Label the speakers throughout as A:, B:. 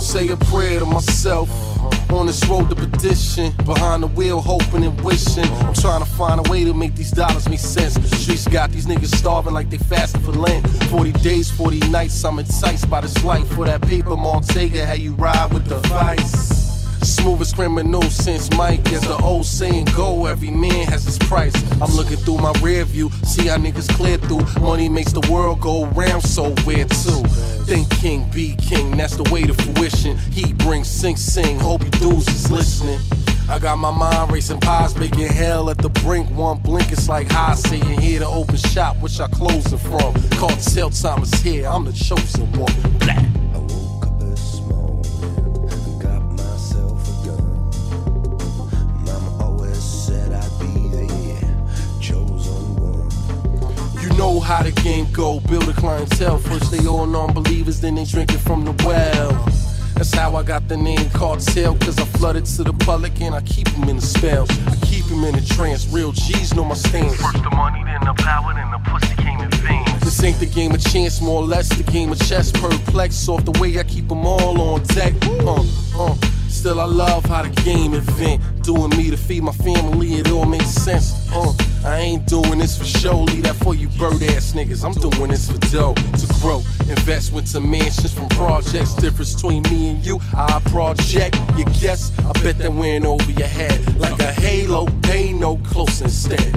A: Say a prayer to myself. On this road to perdition, behind the wheel, hoping and wishing. I'm trying to find a way to make these dollars make sense. The streets got these niggas starving like they fasting for Lent. 40 days, 40 nights, I'm enticed by this life. For that paper, Montega, how you ride with the vice. Smoothest criminal since Mike. As the old saying go, every man has his price. I'm looking through my rear view, see how niggas clear through. Money makes the world go round, so where to? Think king, be king, that's the way to fruition. He brings sing, hope you dudes is listening. I got my mind racing, pies making hell at the brink. One blink, it's like high saying here to open shop, which I closing from. Cartel time is here, I'm the chosen one. Blah. Know how the game go, build a clientele. First they all non-believers, then they drink it from the well. That's how I got the name Cartel, cause I flooded to the public and I keep them in the spell. I keep them in a trance, real G's know my stance.
B: First the money, then the power, then the pussy came in veins.
A: This ain't the game of chance, more or less the game of chess. Perplexed off the way I keep them all on deck. Still I love how the game invent. Doing me to feed my family, it all makes sense. I ain't doing this for show, leave that for you bird ass niggas. I'm doing this for dough, to grow. Investment to mansions from projects. Difference between me and you, I project. You guess, I bet that went over your head. Like a halo, they ain't no close instead.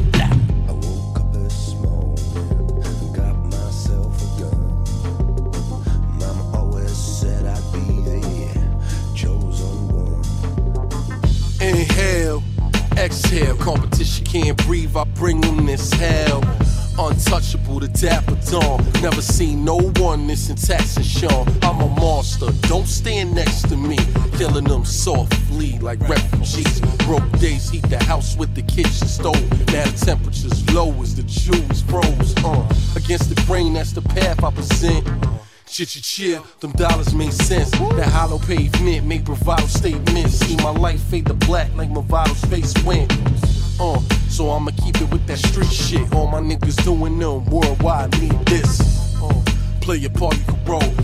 A: Inhale, exhale, competition can't breathe, I bring them this hell. Untouchable, the dapper dawn. Never seen no one this intense as Sean. I'm a monster, don't stand next to me. Killing them softly like refugees. Broke days heat the house with the kitchen stove. Now the temperature's low as the Jews froze. Against the grain, that's the path I present. Chill, them dollars make sense. That hollow pavement make bravado statements. See my life fade to black like Movado's face went. So I'ma keep it with that street shit. All my niggas doing them worldwide need this. Play your part, you can roll.